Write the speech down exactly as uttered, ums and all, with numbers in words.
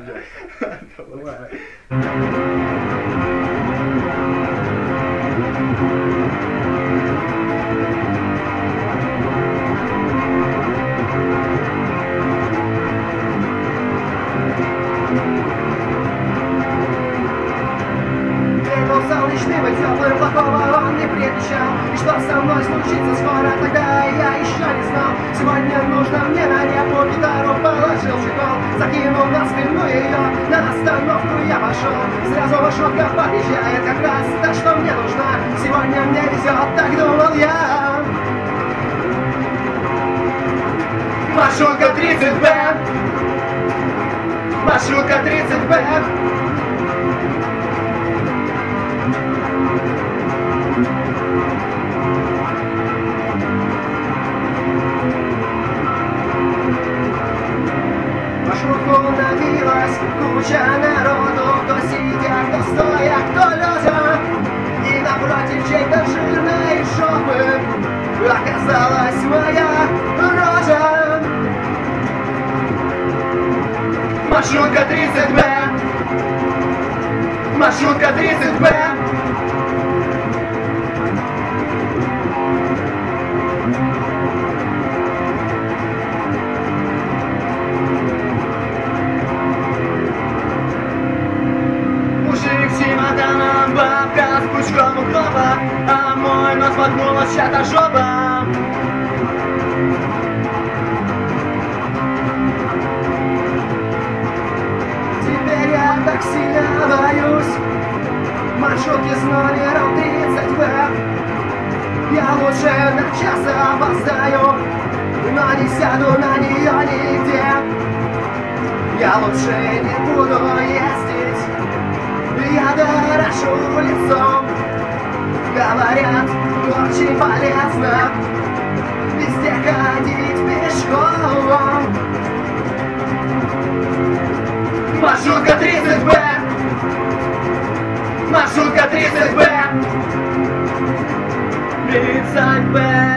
Солнечным и теплым, плохого он не предвещал. И что со мной случится скоро, тогда я еще не знал. Сегодня нужно мне на небо гитару положил чехол, закинул на спину ее, на остановку я пошел. Сразу маршрутка подъезжает как раз та, что мне нужна. Сегодня мне везет, так думал я. Маршрутка тридцать бэ, маршрутка тридцать бэ. Маршрутку набилась куча народу, кто сидя, кто стоя, кто лежа. И напротив чьей-то жирной жопы оказалась моя рожа. Маршрутка тридцать бэ, маршрутка тридцать бэ. Бабка с пучком укропа, а мой нос воткнулась чья-то жопа. Теперь я так сильно боюсь маршрутки с номером тридцать бэ. Я лучше на час опоздаю, но не сяду на нее нигде. Я лучше не буду ездить, я дорожу лицом. Говорят, очень полезно везде ходить пешком. Маршрутка тридцать бэ, маршрутка тридцать бэ, тридцать бэ.